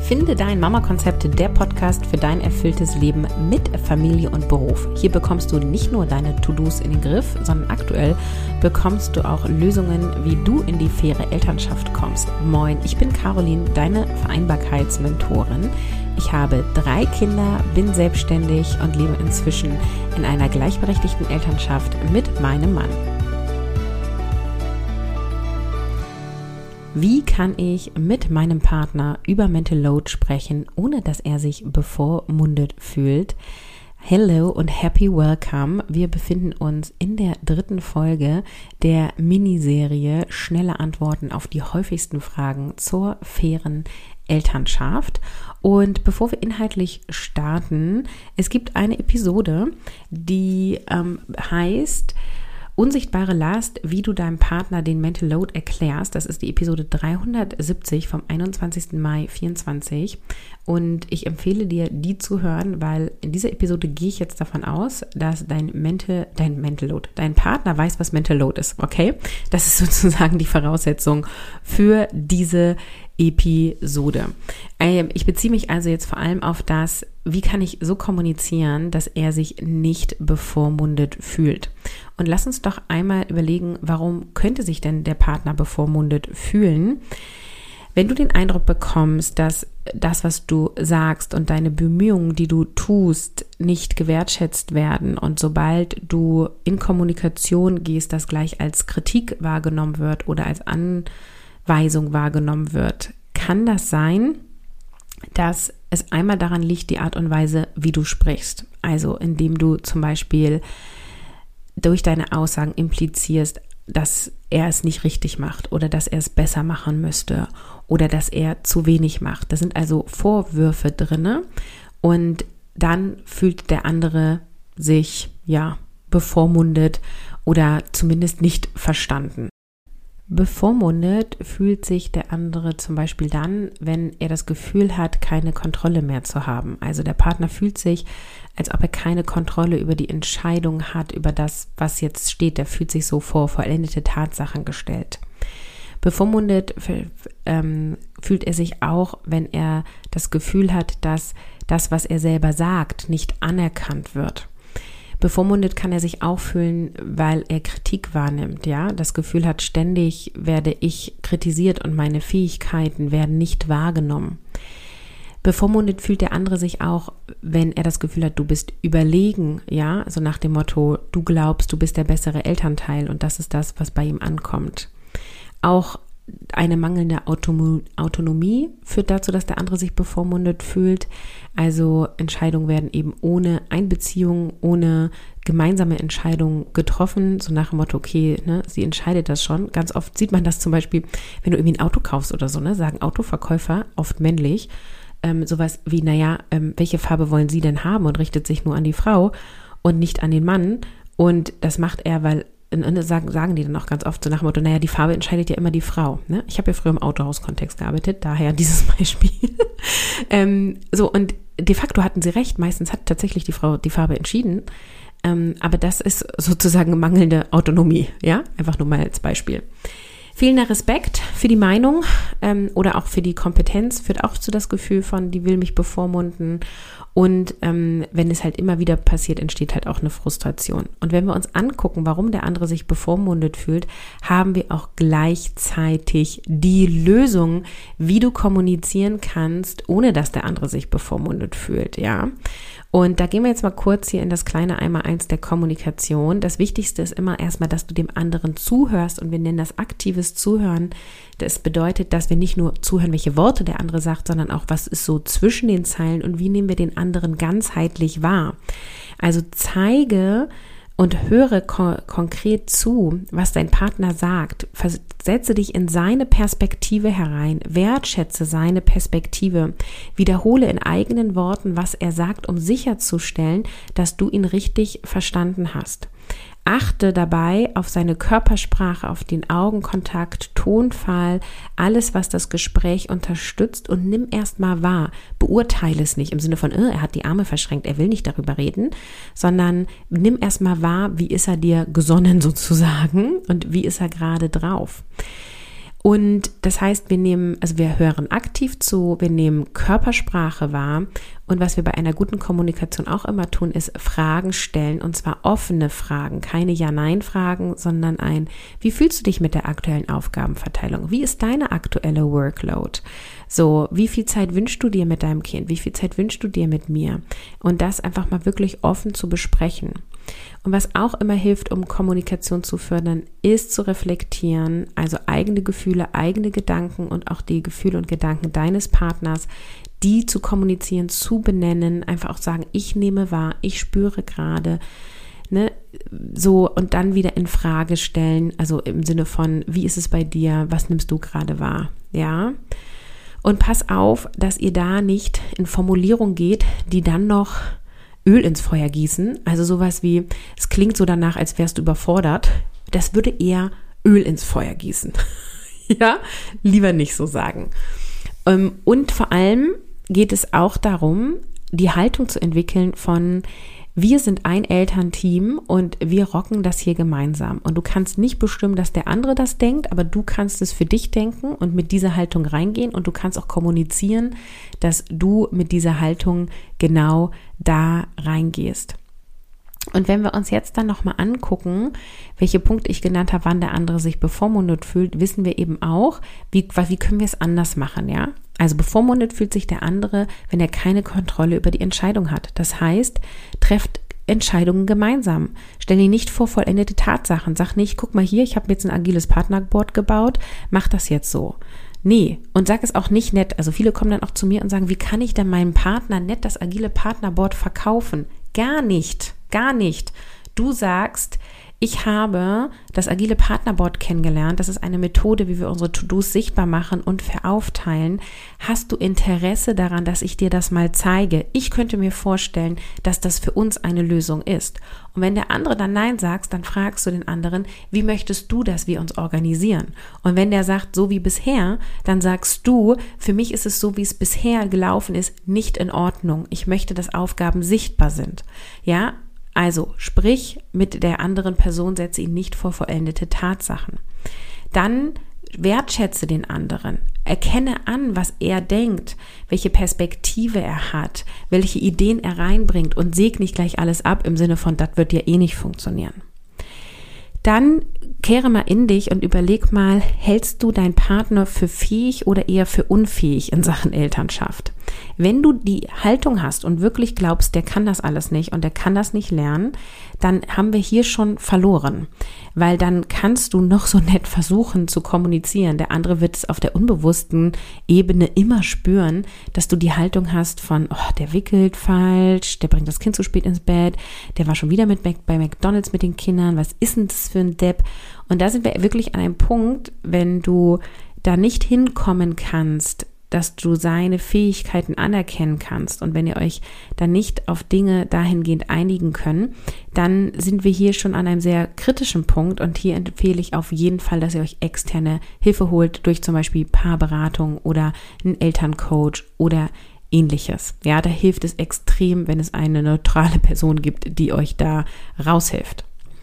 Finde dein Mama-Konzept, der Podcast für dein erfülltes Leben mit Familie und Beruf. Hier bekommst du nicht nur deine To-Dos in den Griff, sondern aktuell bekommst du auch Lösungen, wie du in die faire Elternschaft kommst. Moin, ich bin Caroline, deine Vereinbarkeitsmentorin. Ich habe 3 Kinder, bin selbstständig und lebe inzwischen in einer gleichberechtigten Elternschaft mit meinem Mann. Wie kann ich mit meinem Partner über Mental Load sprechen, ohne dass er sich bevormundet fühlt? Hello und happy welcome. Wir befinden uns in der 3. Folge der Miniserie Schnelle Antworten auf die häufigsten Fragen zur fairen Elternschaft. Und bevor wir inhaltlich starten, es gibt eine Episode, die heißt Unsichtbare Last, wie du deinem Partner den Mental Load erklärst. Das ist die Episode 370 vom 21. Mai 2024 und ich empfehle dir, die zu hören, weil in dieser Episode gehe ich jetzt davon aus, dass dein Partner weiß, was Mental Load ist, okay? Das ist sozusagen die Voraussetzung für diese Episode. Ich beziehe mich also jetzt vor allem auf das, wie kann ich so kommunizieren, dass er sich nicht bevormundet fühlt. Und lass uns doch einmal überlegen, warum könnte sich denn der Partner bevormundet fühlen? Wenn du den Eindruck bekommst, dass das, was du sagst und deine Bemühungen, die du tust, nicht gewertschätzt werden und sobald du in Kommunikation gehst, das gleich als Kritik wahrgenommen wird oder als Anweisung wahrgenommen wird, kann das sein, dass es einmal daran liegt, die Art und Weise, wie du sprichst. Also indem du zum Beispiel durch deine Aussagen implizierst, dass er es nicht richtig macht oder dass er es besser machen müsste oder dass er zu wenig macht. Da sind also Vorwürfe drinne und dann fühlt der andere sich bevormundet oder zumindest nicht verstanden. Bevormundet fühlt sich der andere zum Beispiel dann, wenn er das Gefühl hat, keine Kontrolle mehr zu haben. Also der Partner fühlt sich, als ob er keine Kontrolle über die Entscheidung hat, über das, was jetzt steht. Der fühlt sich so vor vollendete Tatsachen gestellt. Bevormundet fühlt er sich auch, wenn er das Gefühl hat, dass das, was er selber sagt, nicht anerkannt wird. Bevormundet kann er sich auch fühlen, weil er Kritik wahrnimmt, das Gefühl hat, ständig werde ich kritisiert und meine Fähigkeiten werden nicht wahrgenommen. Bevormundet fühlt der andere sich auch, wenn er das Gefühl hat, du bist überlegen, so nach dem Motto, du glaubst, du bist der bessere Elternteil und das ist das, was bei ihm ankommt. Auch eine mangelnde Autonomie führt dazu, dass der andere sich bevormundet fühlt. Also Entscheidungen werden eben ohne Einbeziehung, ohne gemeinsame Entscheidung getroffen. So nach dem Motto, okay, sie entscheidet das schon. Ganz oft sieht man das zum Beispiel, wenn du irgendwie ein Auto kaufst oder so, sagen Autoverkäufer, oft männlich, sowas wie, welche Farbe wollen Sie denn haben und richtet sich nur an die Frau und nicht an den Mann. Und das macht er, weil sagen die dann auch ganz oft so nach dem Motto, die Farbe entscheidet ja immer die Frau. Ich habe ja früher im Autohaus-Kontext gearbeitet, daher dieses Beispiel. Und de facto hatten sie recht, meistens hat tatsächlich die Frau die Farbe entschieden, aber das ist sozusagen mangelnde Autonomie, einfach nur mal als Beispiel. Fehlender Respekt für die Meinung oder auch für die Kompetenz führt auch zu das Gefühl von, die will mich bevormunden. Und wenn es halt immer wieder passiert, entsteht halt auch eine Frustration. Und wenn wir uns angucken, warum der andere sich bevormundet fühlt, haben wir auch gleichzeitig die Lösung, wie du kommunizieren kannst, ohne dass der andere sich bevormundet fühlt, Und da gehen wir jetzt mal kurz hier in das kleine Einmaleins der Kommunikation. Das Wichtigste ist immer erstmal, dass du dem anderen zuhörst und wir nennen das aktives Zuhören. Das bedeutet, dass wir nicht nur zuhören, welche Worte der andere sagt, sondern auch, was ist so zwischen den Zeilen und wie nehmen wir den anderen ganzheitlich wahr. Also zeige und höre konkret zu, was dein Partner sagt. Versetze dich in seine Perspektive herein, wertschätze seine Perspektive, wiederhole in eigenen Worten, was er sagt, um sicherzustellen, dass du ihn richtig verstanden hast. Achte dabei auf seine Körpersprache, auf den Augenkontakt, Tonfall, alles, was das Gespräch unterstützt und nimm erstmal wahr. Beurteile es nicht im Sinne von, er hat die Arme verschränkt, er will nicht darüber reden, sondern nimm erstmal wahr, wie ist er dir gesonnen sozusagen und wie ist er gerade drauf. Und das heißt, wir hören aktiv zu, wir nehmen Körpersprache wahr und was wir bei einer guten Kommunikation auch immer tun, ist Fragen stellen und zwar offene Fragen, keine Ja-Nein-Fragen, sondern wie fühlst du dich mit der aktuellen Aufgabenverteilung? Wie ist deine aktuelle Workload? So, wie viel Zeit wünschst du dir mit deinem Kind? Wie viel Zeit wünschst du dir mit mir? Und das einfach mal wirklich offen zu besprechen. Und was auch immer hilft, um Kommunikation zu fördern, ist zu reflektieren, also eigene Gefühle, eigene Gedanken und auch die Gefühle und Gedanken deines Partners, die zu kommunizieren, zu benennen, einfach auch sagen, ich nehme wahr, ich spüre gerade, ne, so und dann wieder in Frage stellen, also im Sinne von, wie ist es bei dir, was nimmst du gerade wahr, ja? Und pass auf, dass ihr da nicht in Formulierung geht, die dann noch Öl ins Feuer gießen, also sowas wie, es klingt so danach, als wärst du überfordert, das würde eher Öl ins Feuer gießen. Ja, lieber nicht so sagen. Und vor allem geht es auch darum, die Haltung zu entwickeln von, wir sind ein Elternteam und wir rocken das hier gemeinsam. Und du kannst nicht bestimmen, dass der andere das denkt, aber du kannst es für dich denken und mit dieser Haltung reingehen und du kannst auch kommunizieren, dass du mit dieser Haltung genau da reingehst. Und wenn wir uns jetzt dann nochmal angucken, welche Punkte ich genannt habe, wann der andere sich bevormundet fühlt, wissen wir eben auch, wie können wir es anders machen, ja? Also bevormundet fühlt sich der andere, wenn er keine Kontrolle über die Entscheidung hat. Das heißt, trefft Entscheidungen gemeinsam. Stell dir nicht vor vollendete Tatsachen. Sag nicht, guck mal hier, ich habe jetzt ein agiles Partnerboard gebaut, mach das jetzt so. Nee, und sag es auch nicht nett. Also viele kommen dann auch zu mir und sagen, wie kann ich denn meinem Partner nett das agile Partnerboard verkaufen? Gar nicht. Du sagst, ich habe das agile Partnerboard kennengelernt. Das ist eine Methode, wie wir unsere To-Dos sichtbar machen und veraufteilen. Hast du Interesse daran, dass ich dir das mal zeige? Ich könnte mir vorstellen, dass das für uns eine Lösung ist. Und wenn der andere dann Nein sagt, dann fragst du den anderen, wie möchtest du, dass wir uns organisieren? Und wenn der sagt, so wie bisher, dann sagst du, für mich ist es so, wie es bisher gelaufen ist, nicht in Ordnung. Ich möchte, dass Aufgaben sichtbar sind. Ja, also sprich mit der anderen Person, setze ihn nicht vor vollendete Tatsachen. Dann wertschätze den anderen, erkenne an, was er denkt, welche Perspektive er hat, welche Ideen er reinbringt und säg nicht gleich alles ab im Sinne von, das wird ja eh nicht funktionieren. Dann kehre mal in dich und überleg mal, hältst du deinen Partner für fähig oder eher für unfähig in Sachen Elternschaft? Wenn du die Haltung hast und wirklich glaubst, der kann das alles nicht und der kann das nicht lernen, dann haben wir hier schon verloren, weil dann kannst du noch so nett versuchen zu kommunizieren. Der andere wird es auf der unbewussten Ebene immer spüren, dass du die Haltung hast von, oh, der wickelt falsch, der bringt das Kind zu spät ins Bett, der war schon wieder bei McDonald's mit den Kindern, was ist denn das für ein Depp? Und da sind wir wirklich an einem Punkt, wenn du da nicht hinkommen kannst, dass du seine Fähigkeiten anerkennen kannst und wenn ihr euch dann nicht auf Dinge dahingehend einigen könnt, dann sind wir hier schon an einem sehr kritischen Punkt und hier empfehle ich auf jeden Fall, dass ihr euch externe Hilfe holt durch zum Beispiel Paarberatung oder einen Elterncoach oder Ähnliches. Ja, da hilft es extrem, wenn es eine neutrale Person gibt, die euch da raushilft.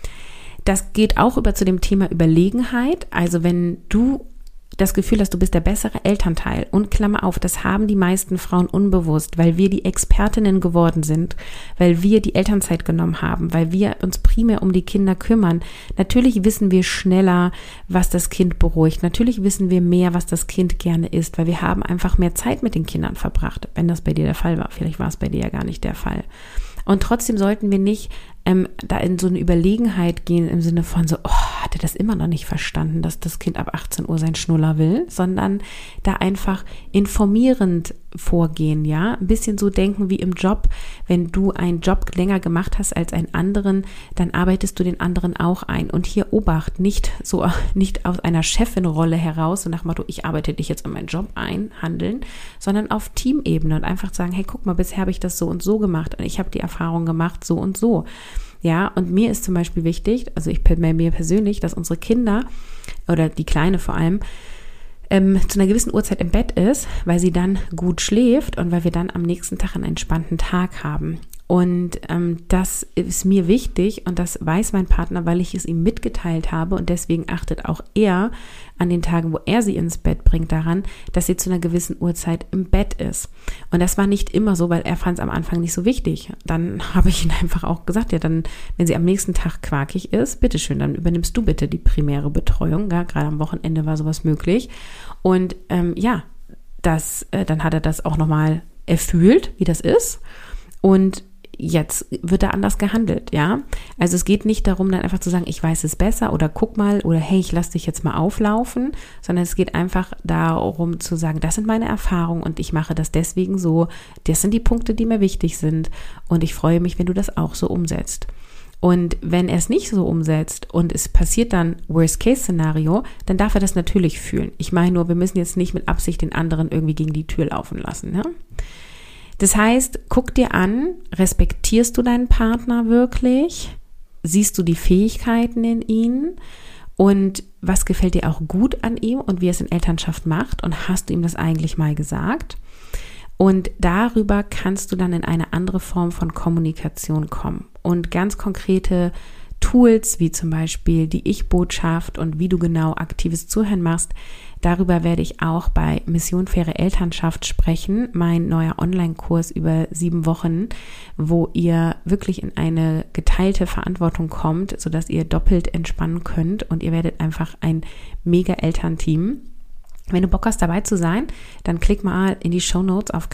Das geht auch über zu dem Thema Überlegenheit. Also wenn du das Gefühl hast, du bist der bessere Elternteil und Klammer auf, das haben die meisten Frauen unbewusst, weil wir die Expertinnen geworden sind, weil wir die Elternzeit genommen haben, weil wir uns primär um die Kinder kümmern. Natürlich wissen wir schneller, was das Kind beruhigt. Natürlich wissen wir mehr, was das Kind gerne isst, weil wir haben einfach mehr Zeit mit den Kindern verbracht, wenn das bei dir der Fall war. Vielleicht war es bei dir ja gar nicht der Fall. Und trotzdem sollten wir nicht da in so eine Überlegenheit gehen im Sinne von so, oh, hat er das immer noch nicht verstanden, dass das Kind ab 18 Uhr seinen Schnuller will, sondern da einfach informierend vorgehen, ja, ein bisschen so denken wie im Job, wenn du einen Job länger gemacht hast als einen anderen, dann arbeitest du den anderen auch ein und hier Obacht, nicht aus einer Chefin-Rolle heraus, so nach dem Motto, ich arbeite dich jetzt in meinen Job ein, handeln, sondern auf Teamebene und einfach sagen, hey, guck mal, bisher habe ich das so und so gemacht und ich habe die Erfahrung gemacht, so und so. Ja, und mir ist zum Beispiel wichtig, also bei mir persönlich, dass unsere Kinder oder die Kleine vor allem zu einer gewissen Uhrzeit im Bett ist, weil sie dann gut schläft und weil wir dann am nächsten Tag einen entspannten Tag haben. Und das ist mir wichtig und das weiß mein Partner, weil ich es ihm mitgeteilt habe und deswegen achtet auch er an den Tagen, wo er sie ins Bett bringt, daran, dass sie zu einer gewissen Uhrzeit im Bett ist. Und das war nicht immer so, weil er fand es am Anfang nicht so wichtig. Dann habe ich ihm einfach auch gesagt, ja dann, wenn sie am nächsten Tag quakig ist, bitteschön, dann übernimmst du bitte die primäre Betreuung. Ja, gerade am Wochenende war sowas möglich. Und dann hat er das auch nochmal erfüllt, wie das ist. Und jetzt wird da anders gehandelt, ja. Also es geht nicht darum, dann einfach zu sagen, ich weiß es besser oder guck mal oder hey, ich lass dich jetzt mal auflaufen, sondern es geht einfach darum zu sagen, das sind meine Erfahrungen und ich mache das deswegen so. Das sind die Punkte, die mir wichtig sind und ich freue mich, wenn du das auch so umsetzt. Und wenn er es nicht so umsetzt und es passiert dann Worst-Case-Szenario, dann darf er das natürlich fühlen. Ich meine nur, wir müssen jetzt nicht mit Absicht den anderen irgendwie gegen die Tür laufen lassen, ja. Das heißt, guck dir an, respektierst du deinen Partner wirklich? Siehst du die Fähigkeiten in ihm? Und was gefällt dir auch gut an ihm und wie er es in Elternschaft macht? Und hast du ihm das eigentlich mal gesagt? Und darüber kannst du dann in eine andere Form von Kommunikation kommen. Und ganz konkrete Tools, wie zum Beispiel die Ich-Botschaft und wie du genau aktives Zuhören machst, darüber werde ich auch bei Mission Faire Elternschaft sprechen, mein neuer Online-Kurs über 7 Wochen, wo ihr wirklich in eine geteilte Verantwortung kommt, sodass ihr doppelt entspannen könnt und ihr werdet einfach ein mega Elternteam. Wenn du Bock hast, dabei zu sein, dann klick mal in die Shownotes auf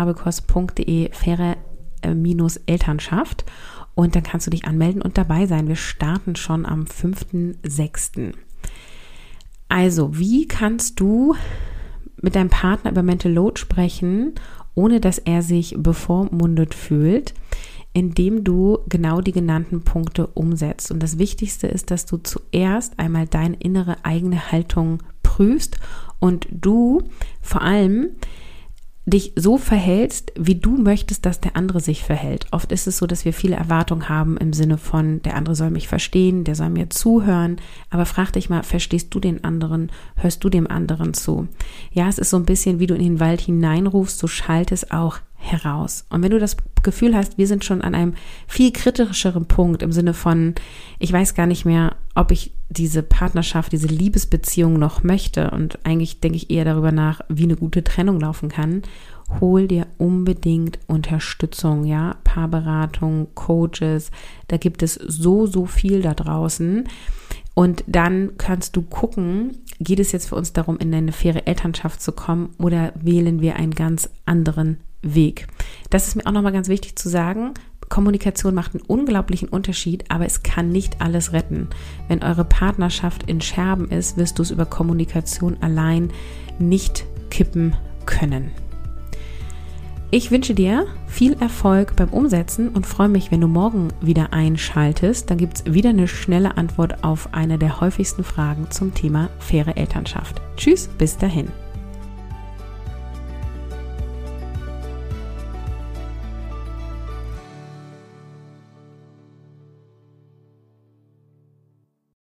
carolinhabekos.de/Elternschaft und dann kannst du dich anmelden und dabei sein. Wir starten schon am 5.6. Also, wie kannst du mit deinem Partner über Mental Load sprechen, ohne dass er sich bevormundet fühlt, indem du genau die genannten Punkte umsetzt. Und das Wichtigste ist, dass du zuerst einmal deine innere eigene Haltung prüfst und du vor allem dich so verhältst, wie du möchtest, dass der andere sich verhält. Oft ist es so, dass wir viele Erwartungen haben im Sinne von, der andere soll mich verstehen, der soll mir zuhören, aber frag dich mal, verstehst du den anderen, hörst du dem anderen zu? Ja, es ist so ein bisschen, wie du in den Wald hineinrufst, so schallt es auch heraus. Und wenn du das Gefühl hast, wir sind schon an einem viel kritischeren Punkt im Sinne von, ich weiß gar nicht mehr, ob ich diese Partnerschaft, diese Liebesbeziehung noch möchte und eigentlich denke ich eher darüber nach, wie eine gute Trennung laufen kann, hol dir unbedingt Unterstützung, ja, Paarberatung, Coaches, da gibt es so viel da draußen. Und dann kannst du gucken, geht es jetzt für uns darum, in eine faire Elternschaft zu kommen oder wählen wir einen ganz anderen Weg? Das ist mir auch nochmal ganz wichtig zu sagen. Kommunikation macht einen unglaublichen Unterschied, aber es kann nicht alles retten. Wenn eure Partnerschaft in Scherben ist, wirst du es über Kommunikation allein nicht kippen können. Ich wünsche dir viel Erfolg beim Umsetzen und freue mich, wenn du morgen wieder einschaltest. Dann gibt es wieder eine schnelle Antwort auf eine der häufigsten Fragen zum Thema faire Elternschaft. Tschüss, bis dahin.